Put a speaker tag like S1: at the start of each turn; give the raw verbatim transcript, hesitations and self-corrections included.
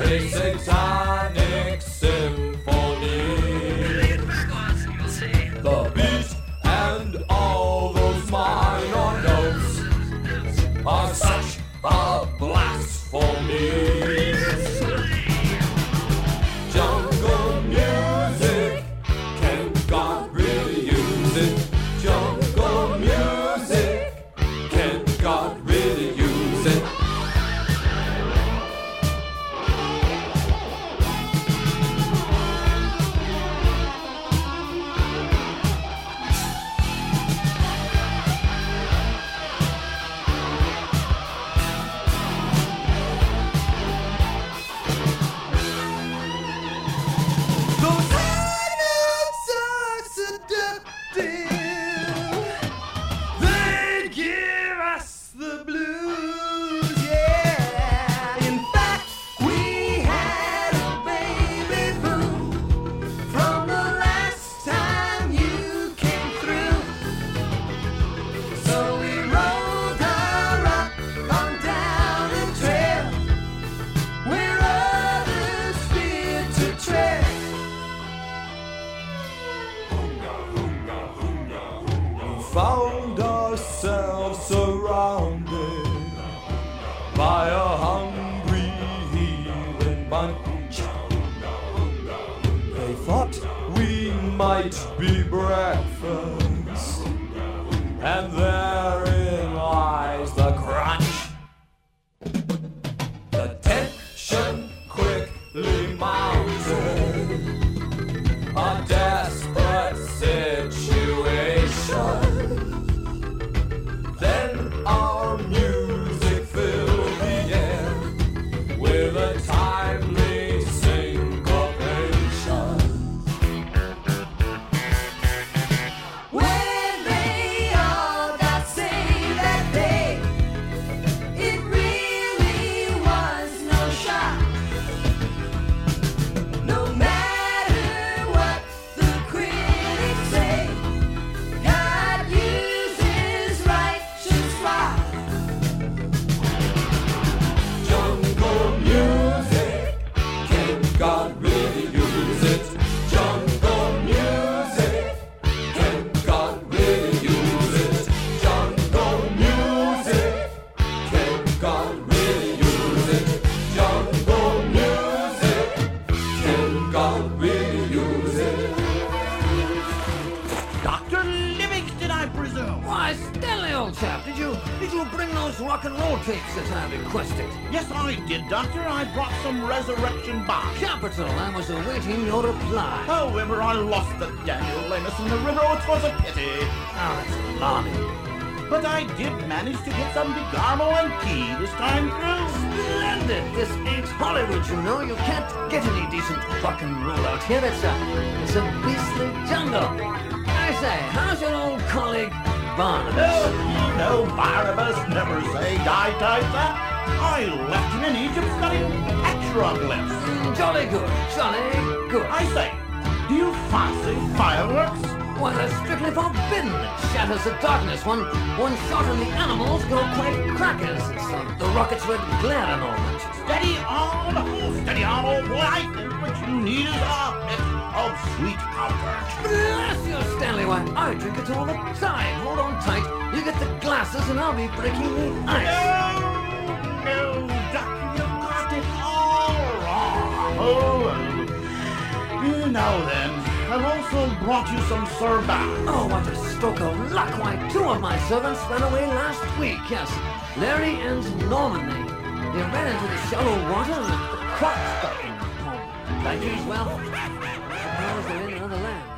S1: a satanic symphony. The beat and all those minor notes are such a blasphemy. Jungle music, can God really use it? Jungle music, can God really use it? Those high notes are seductive. They give us the blues, yeah. In fact, we had a baby boom from the last time you came through. So we rolled her up on down a trail where others feared to tread. Found ourselves surrounded by a hungry heathen bunch. They thought we might be breakfast, and therein lies the crunch. The tension quickly mounted, a desperate situation. Then our music filled the air with a timely syncopation. When they all got saved that day, it really was no shock. No matter what the critics say, God uses righteous rock. Jungle music, can God really use it? Jungle music, can God really use it? Jungle music, can God really use it? Jungle music, can God really use it?
S2: Doctor Livingston, I presume.
S3: Why, Stanley, old chap, did you did you bring those rock and roll tapes that I requested?
S2: Yes, I did, Doctor. I brought some resurrection box.
S3: Capital, I was awaiting your reply.
S2: However, I lost the Daniel Lemus in the river, which was a pity.
S3: Oh, that's alarming.
S2: But I did manage to get some DeGarmo and Key this time through.
S3: Splendid! This ain't Hollywood, you know. You can't get any decent rock and roll out here. It's a, it's a beastly jungle. I say, how's your old colleague Barnabas?
S2: No, no, Barnabas, never say die type that. I left him in Egypt studying petroglyphs.
S3: Mm, jolly good, jolly good.
S2: I say, do you fancy fireworks?
S3: Why, that's strictly forbidden. It shatters the darkness. One, one shot and the animals go quite crackers. It's uh, the rocket's red glare and all that.
S2: Steady on, oh, steady on, old boy. I think what you need is a bit of sweet comfort.
S3: Bless you, Stanley. Why, I drink it all the time. Hold on tight. You get the glasses and I'll be breaking the ice.
S2: No, no, Doctor, you got it all wrong. Oh, well. Now then, I've also brought you some Surbat.
S3: Oh, what a stroke of luck. Why, two of my servants ran away last week, yes. Larry and Norman, they, they ran into the shallow water and the crops got them home. Like as well, suppose they're in another land.